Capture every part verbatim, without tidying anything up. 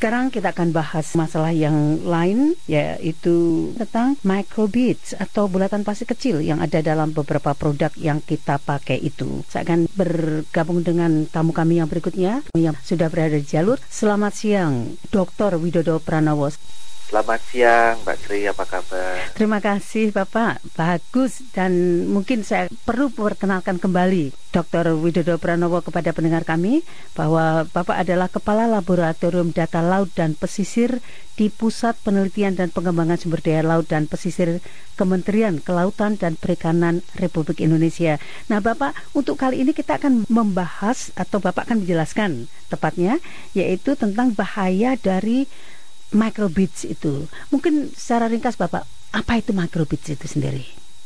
Sekarang kita akan bahas masalah yang lain, yaitu tentang microbeads atau bulatan plastik kecil yang ada dalam beberapa produk yang kita pakai itu. Saya akan bergabung dengan tamu kami yang berikutnya yang sudah berada di jalur. Selamat siang, doktor Widodo Pranowo. Selamat siang, Mbak Sri, apa kabar? Terima kasih Bapak, bagus. Dan mungkin saya perlu perkenalkan kembali doktor Widodo Pranowo kepada pendengar kami bahwa Bapak adalah Kepala Laboratorium Data Laut dan Pesisir di Pusat Penelitian dan Pengembangan Sumber Daya Laut dan Pesisir Kementerian Kelautan dan Perikanan Republik Indonesia. Nah Bapak, untuk kali ini kita akan membahas atau Bapak akan menjelaskan tepatnya, yaitu tentang bahaya dari microbeads itu. Mungkin secara ringkas Bapak, apa itu microbeads itu sendiri?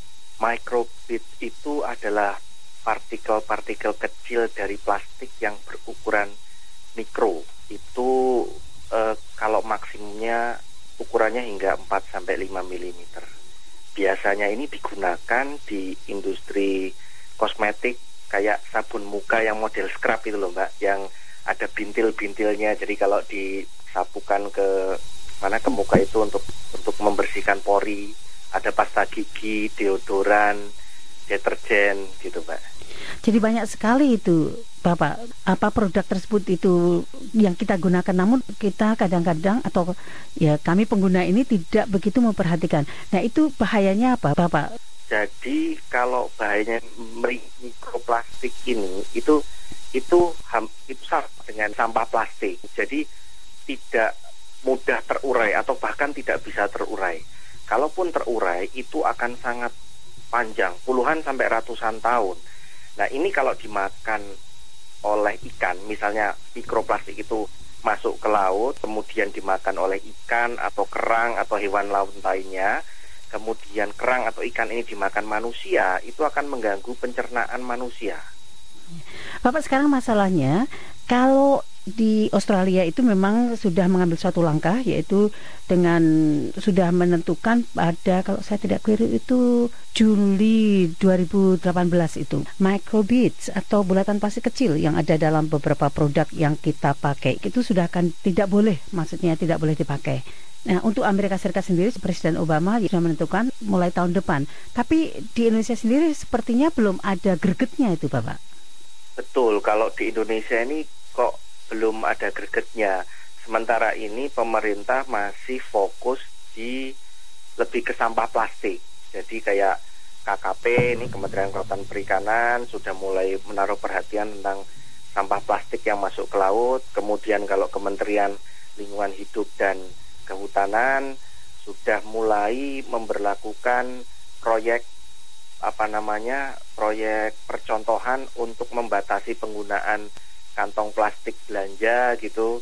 Microbeads itu adalah partikel-partikel kecil dari plastik yang berukuran mikro. Itu eh, kalau maksimumnya ukurannya hingga empat sampai lima milimeter. Biasanya ini digunakan di industri kosmetik kayak sabun muka yang model scrub itu loh Mbak, yang ada bintil-bintilnya. Jadi kalau di sapukan ke mana ke muka itu untuk untuk membersihkan pori, ada pasta gigi, deodoran, deterjen gitu Pak. Jadi banyak sekali itu Bapak, apa produk tersebut itu yang kita gunakan, namun kita kadang-kadang atau ya kami pengguna ini tidak begitu memperhatikan. Nah itu bahayanya apa Bapak? Jadi kalau bahayanya mikroplastik ini itu itu ham, itu sama dengan sampah plastik. Jadi tidak mudah terurai atau bahkan tidak bisa terurai. Kalaupun terurai itu akan sangat panjang, puluhan sampai ratusan tahun. Nah ini kalau dimakan oleh ikan, misalnya mikroplastik itu masuk ke laut, kemudian dimakan oleh ikan atau kerang atau hewan laut lainnya, kemudian kerang atau ikan ini dimakan manusia, itu akan mengganggu pencernaan manusia. Bapak, sekarang masalahnya kalau di Australia itu memang sudah mengambil suatu langkah, yaitu dengan sudah menentukan pada, kalau saya tidak keliru itu Juli dua ribu delapan belas itu, microbeads atau bulatan plastik kecil yang ada dalam beberapa produk yang kita pakai itu sudah akan tidak boleh, maksudnya tidak boleh dipakai. Nah, untuk Amerika Serikat sendiri, Presiden Obama sudah menentukan mulai tahun depan. Tapi di Indonesia sendiri sepertinya belum ada gregetnya itu, Bapak. Betul, kalau di Indonesia ini kok belum ada gregetnya. Sementara ini pemerintah masih fokus di lebih ke sampah plastik. Jadi kayak K K P ini, Kementerian Kelautan Perikanan, sudah mulai menaruh perhatian tentang sampah plastik yang masuk ke laut. Kemudian kalau Kementerian Lingkungan Hidup dan Kehutanan sudah mulai memberlakukan proyek apa namanya proyek percontohan untuk membatasi penggunaan kantong plastik belanja gitu,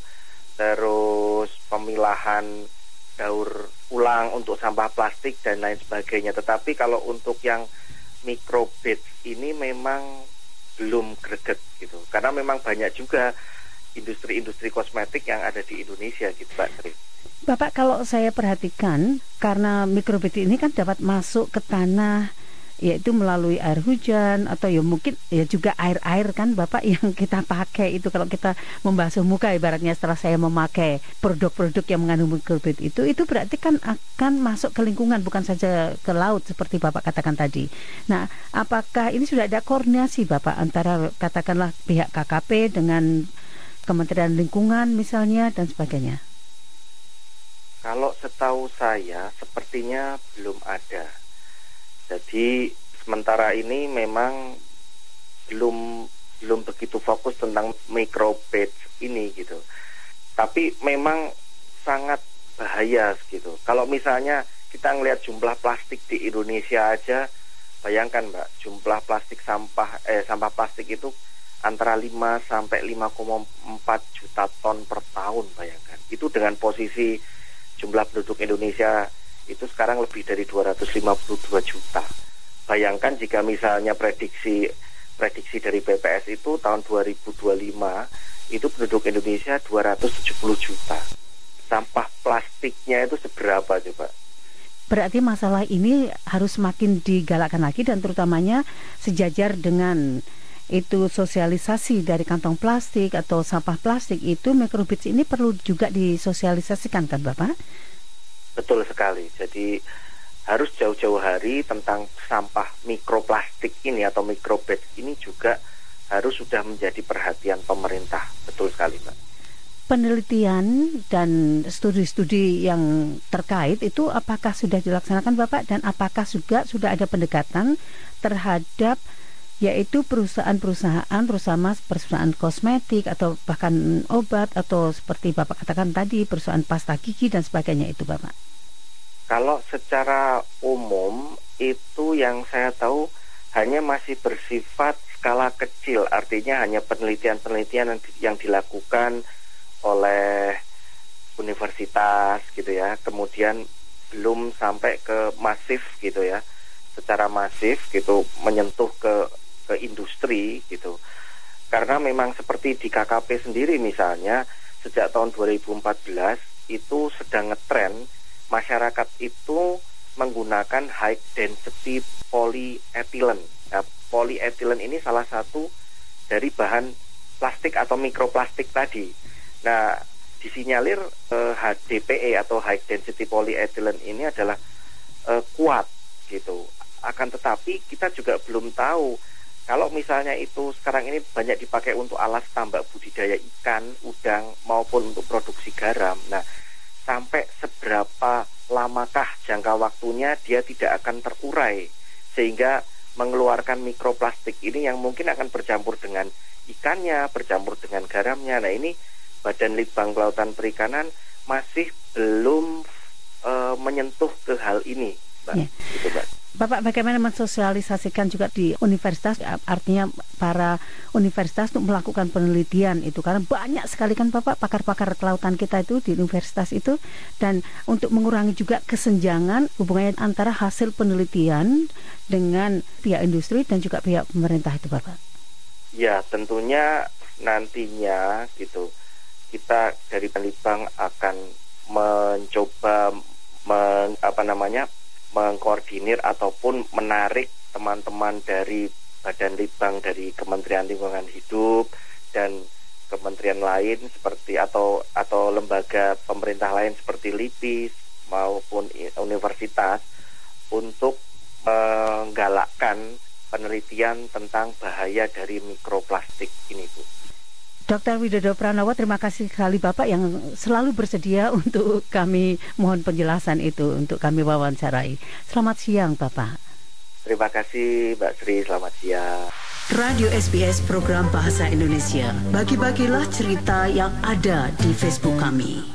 terus pemilahan daur ulang untuk sampah plastik dan lain sebagainya. Tetapi kalau untuk yang microbeads ini memang belum greget gitu, karena memang banyak juga industri-industri kosmetik yang ada di Indonesia gitu Pak Sri. Bapak, kalau saya perhatikan, karena microbeads ini kan dapat masuk ke tanah, yaitu melalui air hujan atau ya mungkin ya juga air-air kan Bapak yang kita pakai itu, kalau kita membasuh muka ibaratnya setelah saya memakai produk-produk yang mengandung microbeads itu, itu berarti kan akan masuk ke lingkungan, bukan saja ke laut seperti Bapak katakan tadi. Nah, apakah ini sudah ada koordinasi Bapak antara katakanlah pihak K K P dengan Kementerian Lingkungan misalnya dan sebagainya? Kalau setahu saya sepertinya belum ada. Jadi sementara ini memang belum belum begitu fokus tentang microbeads ini gitu. Tapi memang sangat bahaya gitu. Kalau misalnya kita ngelihat jumlah plastik di Indonesia aja, bayangkan Mbak, jumlah plastik sampah eh sampah plastik itu antara lima sampai lima koma empat juta ton per tahun, bayangkan. Itu dengan posisi jumlah penduduk Indonesia itu sekarang lebih dari dua ratus lima puluh dua juta. Bayangkan jika misalnya prediksi prediksi dari B P S itu tahun dua ribu dua puluh lima itu penduduk Indonesia dua ratus tujuh puluh juta. Sampah plastiknya itu seberapa coba? Berarti masalah ini harus semakin digalakkan lagi dan terutamanya sejajar dengan itu sosialisasi dari kantong plastik atau sampah plastik, itu microbeads ini perlu juga disosialisasikan kan Bapak? Betul sekali. Jadi harus jauh-jauh hari tentang sampah mikroplastik ini atau microbeads ini juga harus sudah menjadi perhatian pemerintah. Betul sekali, Mbak. Penelitian dan studi-studi yang terkait itu apakah sudah dilaksanakan Bapak, dan apakah juga sudah ada pendekatan terhadap yaitu perusahaan-perusahaan terutama perusahaan kosmetik atau bahkan obat atau seperti Bapak katakan tadi perusahaan pasta gigi dan sebagainya itu Bapak? Kalau secara umum itu yang saya tahu hanya masih bersifat skala kecil, artinya hanya penelitian-penelitian yang, yang dilakukan oleh universitas gitu ya, kemudian belum sampai ke masif gitu ya, secara masif gitu menyentuh ke ke industri gitu. Karena memang seperti di K K P sendiri misalnya sejak tahun dua ribu empat belas itu sedang ngetren masyarakat itu menggunakan high density polyethylene. Nah, polyethylene ini salah satu dari bahan plastik atau mikroplastik tadi. Nah, disinyalir eh, H D P E atau high density polyethylene ini adalah eh, kuat gitu. Akan tetapi kita juga belum tahu kalau misalnya itu sekarang ini banyak dipakai untuk alas tambak budidaya ikan, udang maupun untuk produksi garam. Nah, sampai seberapa lamakah jangka waktunya dia tidak akan terurai sehingga mengeluarkan mikroplastik ini yang mungkin akan bercampur dengan ikannya, bercampur dengan garamnya. Nah, ini Badan Litbang Kelautan Perikanan masih belum uh, menyentuh ke hal ini, Mbak. Ya. Gitu, Mbak. Bapak bagaimana mensosialisasikan juga di universitas, artinya para universitas untuk melakukan penelitian itu, karena banyak sekali kan Bapak pakar-pakar kelautan kita itu di universitas itu, dan untuk mengurangi juga kesenjangan hubungannya antara hasil penelitian dengan pihak industri dan juga pihak pemerintah itu Bapak. Ya, tentunya nantinya gitu kita dari Litbang akan mencoba men, apa namanya mengkoordinir ataupun menarik teman-teman dari Badan Litbang, dari Kementerian Lingkungan Hidup dan kementerian lain seperti atau atau lembaga pemerintah lain seperti LIPI maupun universitas untuk menggalakkan penelitian tentang bahaya dari mikroplastik ini, Bu. Doktor Widodo Pranowo, terima kasih sekali Bapak yang selalu bersedia untuk kami mohon penjelasan itu, untuk kami wawancarai. Selamat siang Bapak. Terima kasih Mbak Sri, selamat siang. Radio S B S Program Bahasa Indonesia. Bagi-bagilah cerita yang ada di Facebook kami.